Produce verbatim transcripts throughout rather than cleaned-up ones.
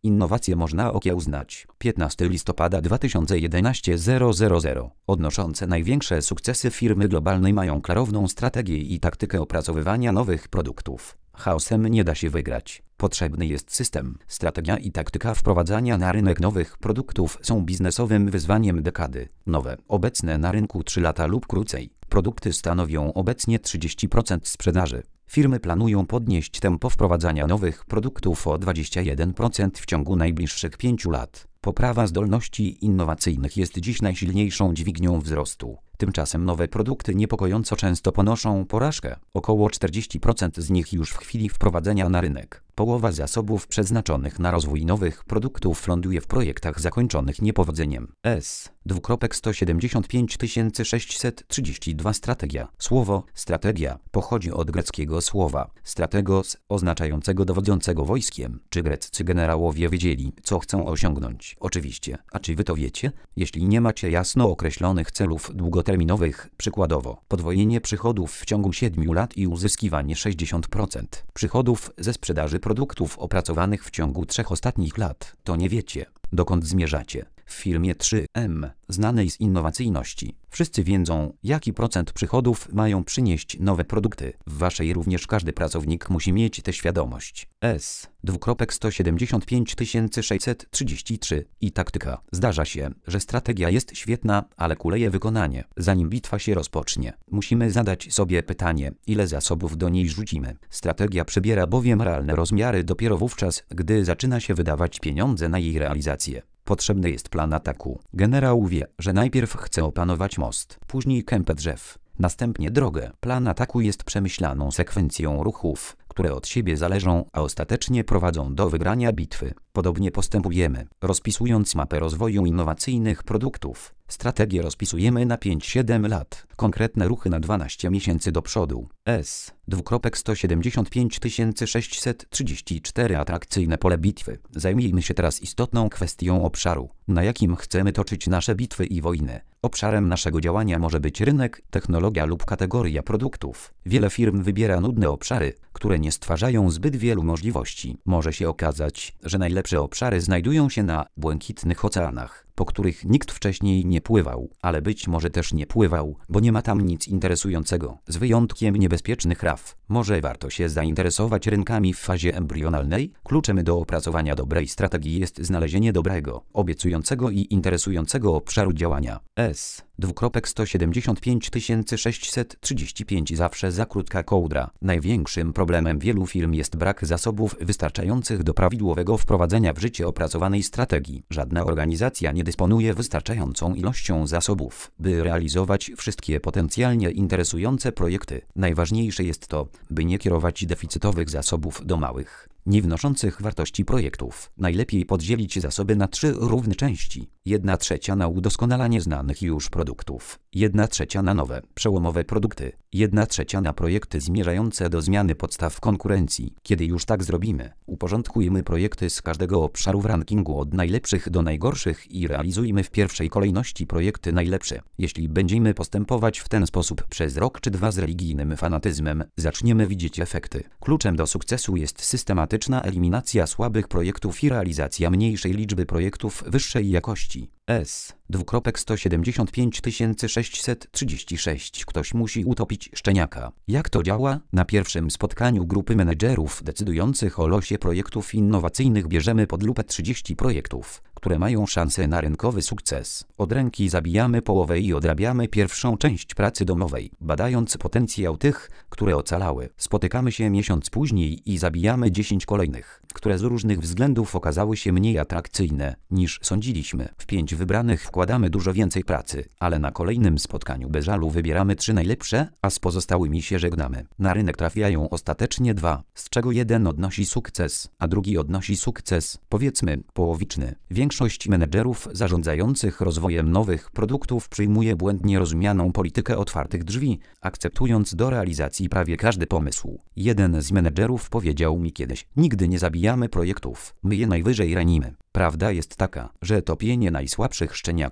Innowacje można okiełznać. piętnastego listopada dwa tysiące jedenastego zero zero zero. Odnoszące największe sukcesy firmy globalnej mają klarowną strategię i taktykę opracowywania nowych produktów. Chaosem nie da się wygrać. Potrzebny jest system. Strategia i taktyka wprowadzania na rynek nowych produktów są biznesowym wyzwaniem dekady. Nowe, obecne na rynku trzy lata lub krócej, produkty stanowią obecnie trzydzieści procent sprzedaży. Firmy planują podnieść tempo wprowadzania nowych produktów o dwadzieścia jeden procent w ciągu najbliższych pięciu lat. Poprawa zdolności innowacyjnych jest dziś najsilniejszą dźwignią wzrostu. Tymczasem nowe produkty niepokojąco często ponoszą porażkę. Około czterdzieści procent z nich już w chwili wprowadzenia na rynek. Połowa zasobów przeznaczonych na rozwój nowych produktów ląduje w projektach zakończonych niepowodzeniem. S. sto siedemdziesiąt pięć tysięcy sześćset trzydzieści dwa Strategia. Słowo strategia pochodzi od greckiego słowa strategos, oznaczającego dowodzącego wojskiem. Czy greccy generałowie wiedzieli, co chcą osiągnąć? Oczywiście. A czy wy to wiecie? Jeśli nie macie jasno określonych celów długoterminowych, przykładowo podwojenie przychodów w ciągu siedmiu lat i uzyskiwanie sześćdziesiąt procent przychodów ze sprzedaży produktów opracowanych w ciągu trzech ostatnich lat, to nie wiecie, dokąd zmierzacie. W firmie trzy M, znanej z innowacyjności, wszyscy wiedzą, jaki procent przychodów mają przynieść nowe produkty. W waszej również każdy pracownik musi mieć tę świadomość. S. sto siedemdziesiąt pięć tysięcy sześćset trzydzieści trzy. I taktyka. Zdarza się, że strategia jest świetna, ale kuleje wykonanie. Zanim bitwa się rozpocznie, musimy zadać sobie pytanie, ile zasobów do niej rzucimy. Strategia przybiera bowiem realne rozmiary dopiero wówczas, gdy zaczyna się wydawać pieniądze na jej realizację. Potrzebny jest plan ataku. Generał wie, że najpierw chce opanować most, później kępę drzew, następnie drogę. Plan ataku jest przemyślaną sekwencją ruchów, które od siebie zależą, a ostatecznie prowadzą do wygrania bitwy. Podobnie postępujemy, rozpisując mapę rozwoju innowacyjnych produktów. Strategię rozpisujemy na pięć siedem lat, konkretne ruchy na dwanaście miesięcy do przodu. S. sto siedemdziesiąt pięć tysięcy sześćset trzydzieści cztery. Atrakcyjne pole bitwy. Zajmijmy się teraz istotną kwestią obszaru, na jakim chcemy toczyć nasze bitwy i wojny. Obszarem naszego działania może być rynek, technologia lub kategoria produktów. Wiele firm wybiera nudne obszary, które nie stwarzają zbyt wielu możliwości. Może się okazać, że najlepsze obszary znajdują się na błękitnych oceanach, po których nikt wcześniej nie pływał, ale być może też nie pływał, bo nie ma tam nic interesującego, z wyjątkiem niebezpiecznych raf. Może warto się zainteresować rynkami w fazie embrionalnej? Kluczem do opracowania dobrej strategii jest znalezienie dobrego, obiecującego i interesującego obszaru działania. S. sto siedemdziesiąt pięć tysięcy sześćset trzydzieści pięć. Zawsze za krótka kołdra. Największym problemem wielu firm jest brak zasobów wystarczających do prawidłowego wprowadzenia w życie opracowanej strategii. Żadna organizacja nie dysponuje wystarczającą ilością zasobów, by realizować wszystkie potencjalnie interesujące projekty. Najważniejsze jest to, by nie kierować deficytowych zasobów do małych, nie wnoszących wartości projektów. Najlepiej podzielić zasoby na trzy równe części. Jedna trzecia na udoskonalanie znanych już produktów, jedna trzecia na nowe, przełomowe produkty, jedna trzecia na projekty zmierzające do zmiany podstaw konkurencji. Kiedy już tak zrobimy, uporządkujmy projekty z każdego obszaru w rankingu od najlepszych do najgorszych i realizujmy w pierwszej kolejności projekty najlepsze. Jeśli będziemy postępować w ten sposób przez rok czy dwa z religijnym fanatyzmem, zaczniemy widzieć efekty. Kluczem do sukcesu jest systematyczna eliminacja słabych projektów i realizacja mniejszej liczby projektów wyższej jakości. S. sto siedemdziesiąt pięć tysięcy sześćset trzydzieści sześć. Ktoś musi utopić szczeniaka. Jak to działa? Na pierwszym spotkaniu grupy menedżerów decydujących o losie projektów innowacyjnych bierzemy pod lupę trzydzieści projektów, które mają szansę na rynkowy sukces. Od ręki zabijamy połowę i odrabiamy pierwszą część pracy domowej, badając potencjał tych, które ocalały. Spotykamy się miesiąc później i zabijamy dziesięć kolejnych, które z różnych względów okazały się mniej atrakcyjne niż sądziliśmy. W pięć wybranych wkładamy dużo więcej pracy, ale na kolejnym spotkaniu bez żalu wybieramy trzy najlepsze, a z pozostałymi się żegnamy. Na rynek trafiają ostatecznie dwa, z czego jeden odnosi sukces, a drugi odnosi sukces, powiedzmy, połowiczny. Większość menedżerów zarządzających rozwojem nowych produktów przyjmuje błędnie rozumianą politykę otwartych drzwi, akceptując do realizacji prawie każdy pomysł. Jeden z menedżerów powiedział mi kiedyś: nigdy nie zabijamy projektów, my je najwyżej ranimy. Prawda jest taka, że topienie najsłabszych szczeniaków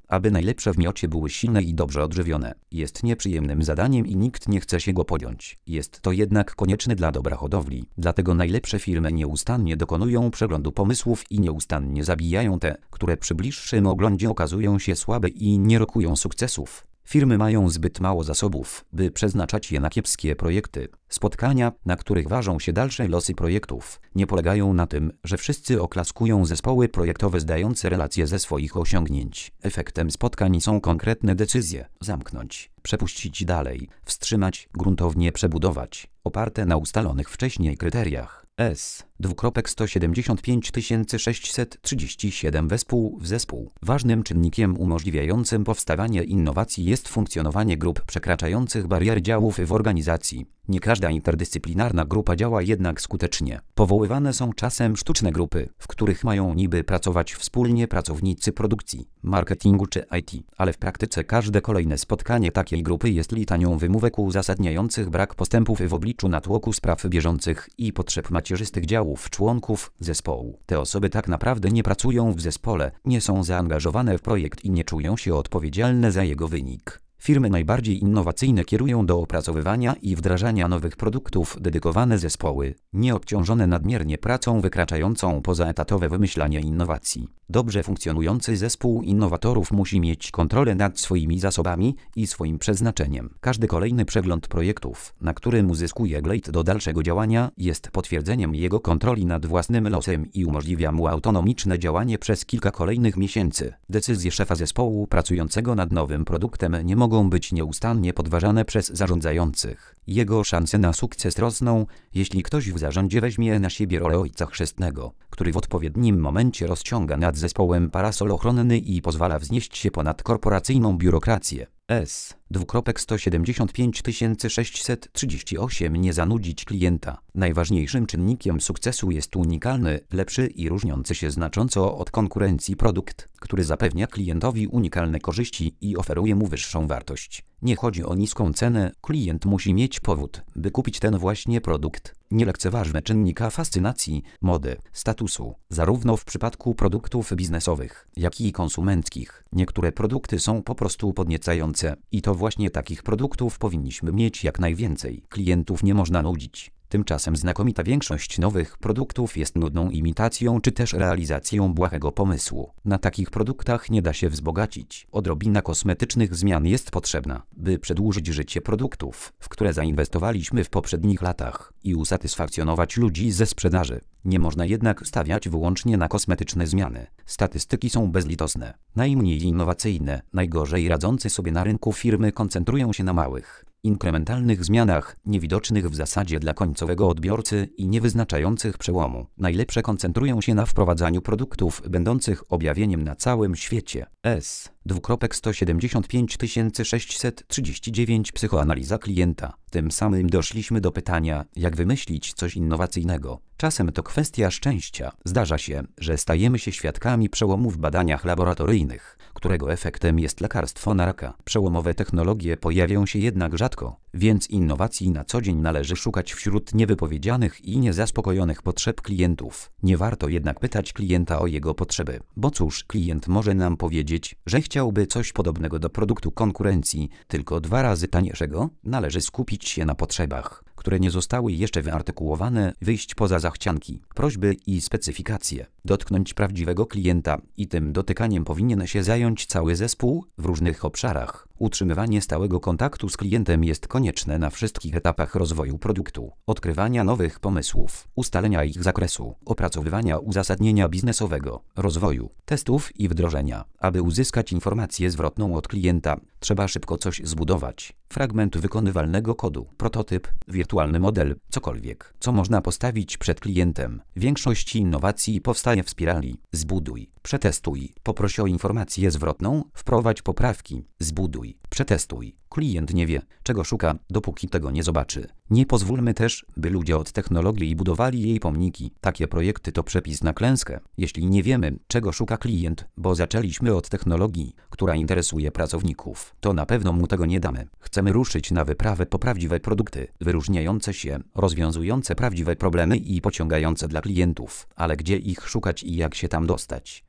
aby najlepsze w miocie były silne i dobrze odżywione. Jest nieprzyjemnym zadaniem i nikt nie chce się go podjąć. Jest to jednak konieczne dla dobra hodowli. Dlatego najlepsze firmy nieustannie dokonują przeglądu pomysłów i nieustannie zabijają te, które przy bliższym oglądzie okazują się słabe i nie rokują sukcesów. Firmy mają zbyt mało zasobów, by przeznaczać je na kiepskie projekty. Spotkania, na których ważą się dalsze losy projektów, nie polegają na tym, że wszyscy oklaskują zespoły projektowe zdające relacje ze swoich osiągnięć. Efektem spotkań są konkretne decyzje: zamknąć, przepuścić dalej, wstrzymać, gruntownie przebudować, oparte na ustalonych wcześniej kryteriach. S. sto siedemdziesiąt pięć tysięcy sześćset trzydzieści siedem Wespół w zespół. Ważnym czynnikiem umożliwiającym powstawanie innowacji jest funkcjonowanie grup przekraczających bariery działów w organizacji. Nie każda interdyscyplinarna grupa działa jednak skutecznie. Powoływane są czasem sztuczne grupy, w których mają niby pracować wspólnie pracownicy produkcji, marketingu czy I T, ale w praktyce każde kolejne spotkanie takiej grupy jest litanią wymówek uzasadniających brak postępów w obliczu natłoku spraw bieżących i potrzeb macierzystych działów członków zespołu. Te osoby tak naprawdę nie pracują w zespole, nie są zaangażowane w projekt i nie czują się odpowiedzialne za jego wynik. Firmy najbardziej innowacyjne kierują do opracowywania i wdrażania nowych produktów dedykowane zespoły, nieobciążone nadmiernie pracą wykraczającą poza etatowe wymyślanie innowacji. Dobrze funkcjonujący zespół innowatorów musi mieć kontrolę nad swoimi zasobami i swoim przeznaczeniem. Każdy kolejny przegląd projektów, na którym uzyskuje glejt do dalszego działania, jest potwierdzeniem jego kontroli nad własnym losem i umożliwia mu autonomiczne działanie przez kilka kolejnych miesięcy. Decyzje szefa zespołu pracującego nad nowym produktem nie mogą być nieustannie podważane przez zarządzających. Jego szanse na sukces rosną, jeśli ktoś w zarządzie weźmie na siebie rolę ojca chrzestnego, który w odpowiednim momencie rozciąga nad zespołem parasol ochronny i pozwala wznieść się ponad korporacyjną biurokrację. S. sto siedemdziesiąt pięć tysięcy sześćset trzydzieści osiem Nie zanudzić klienta. Najważniejszym czynnikiem sukcesu jest unikalny, lepszy i różniący się znacząco od konkurencji produkt, który zapewnia klientowi unikalne korzyści i oferuje mu wyższą wartość. Nie chodzi o niską cenę, klient musi mieć powód, by kupić ten właśnie produkt. Nie lekceważmy czynnika fascynacji, mody, statusu, zarówno w przypadku produktów biznesowych, jak i konsumenckich. Niektóre produkty są po prostu podniecające i to właśnie takich produktów powinniśmy mieć jak najwięcej. Klientów nie można nudzić. Tymczasem znakomita większość nowych produktów jest nudną imitacją czy też realizacją błahego pomysłu. Na takich produktach nie da się wzbogacić. Odrobina kosmetycznych zmian jest potrzebna, by przedłużyć życie produktów, w które zainwestowaliśmy w poprzednich latach i usatysfakcjonować ludzi ze sprzedaży. Nie można jednak stawiać wyłącznie na kosmetyczne zmiany. Statystyki są bezlitosne. Najmniej innowacyjne, najgorzej radzące sobie na rynku firmy koncentrują się na małych, inkrementalnych zmianach, niewidocznych w zasadzie dla końcowego odbiorcy i niewyznaczających przełomu. Najlepsze koncentrują się na wprowadzaniu produktów będących objawieniem na całym świecie. S. sto siedemdziesiąt pięć tysięcy sześćset trzydzieści dziewięć Psychoanaliza klienta. Tym samym doszliśmy do pytania, jak wymyślić coś innowacyjnego. Czasem to kwestia szczęścia. Zdarza się, że stajemy się świadkami przełomu w badaniach laboratoryjnych, którego efektem jest lekarstwo na raka. Przełomowe technologie pojawiają się jednak rzadko, więc innowacji na co dzień należy szukać wśród niewypowiedzianych i niezaspokojonych potrzeb klientów. Nie warto jednak pytać klienta o jego potrzeby, bo cóż, klient może nam powiedzieć, że chciałby coś podobnego do produktu konkurencji, tylko dwa razy tańszego. Należy skupić się na potrzebach, które nie zostały jeszcze wyartykułowane, wyjść poza zachcianki, prośby i specyfikacje, dotknąć prawdziwego klienta i tym dotykaniem powinien się zająć cały zespół w różnych obszarach. Utrzymywanie stałego kontaktu z klientem jest konieczne na wszystkich etapach rozwoju produktu, odkrywania nowych pomysłów, ustalenia ich zakresu, opracowywania uzasadnienia biznesowego, rozwoju, testów i wdrożenia. Aby uzyskać informację zwrotną od klienta, trzeba szybko coś zbudować. Fragment wykonywalnego kodu, prototyp, wirtualny model, cokolwiek, co można postawić przed klientem. Większość innowacji powstaje w spirali. Zbuduj, przetestuj, poproś o informację zwrotną, wprowadź poprawki, zbuduj, przetestuj. Klient nie wie, czego szuka, dopóki tego nie zobaczy. Nie pozwólmy też, by ludzie od technologii budowali jej pomniki. Takie projekty to przepis na klęskę. Jeśli nie wiemy, czego szuka klient, bo zaczęliśmy od technologii, która interesuje pracowników, to na pewno mu tego nie damy. Chcemy ruszyć na wyprawę po prawdziwe produkty, wyróżniające się, rozwiązujące prawdziwe problemy i pociągające dla klientów. Ale gdzie ich szukać i jak się tam dostać?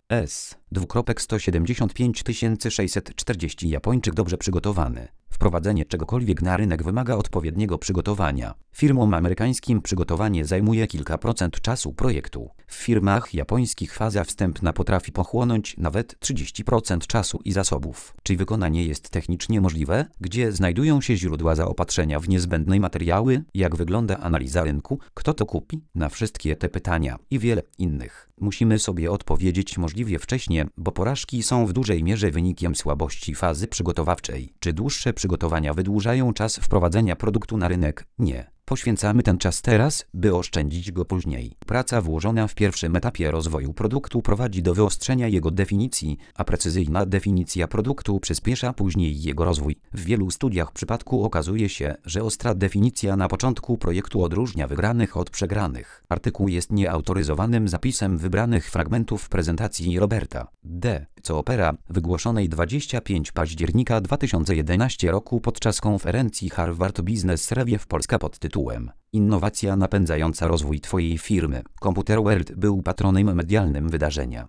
S. sto siedemdziesiąt pięć tysięcy sześćset czterdzieści Japończyk dobrze przygotowany. Wprowadzenie czegokolwiek na rynek wymaga odpowiedniego przygotowania. Firmom amerykańskim przygotowanie zajmuje kilka procent czasu projektu. W firmach japońskich faza wstępna potrafi pochłonąć nawet trzydzieści procent czasu i zasobów. Czy wykonanie jest technicznie możliwe? Gdzie znajdują się źródła zaopatrzenia w niezbędne materiały? Jak wygląda analiza rynku? Kto to kupi? Na wszystkie te pytania i wiele innych musimy sobie odpowiedzieć możliwie wcześnie, bo porażki są w dużej mierze wynikiem słabości fazy przygotowawczej. Czy dłuższe przygotowania wydłużają czas wprowadzenia produktu na rynek? Nie. Poświęcamy ten czas teraz, by oszczędzić go później. Praca włożona w pierwszym etapie rozwoju produktu prowadzi do wyostrzenia jego definicji, a precyzyjna definicja produktu przyspiesza później jego rozwój. W wielu studiach przypadku okazuje się, że ostra definicja na początku projektu odróżnia wygranych od przegranych. Artykuł jest nieautoryzowanym zapisem wybranych fragmentów prezentacji Roberta D. Coopera, wygłoszonej dwudziestego piątego października dwa tysiące jedenastego roku podczas konferencji Harvard Business Review Polska pod tytułem Innowacja napędzająca rozwój Twojej firmy. Computer World był patronem medialnym wydarzenia.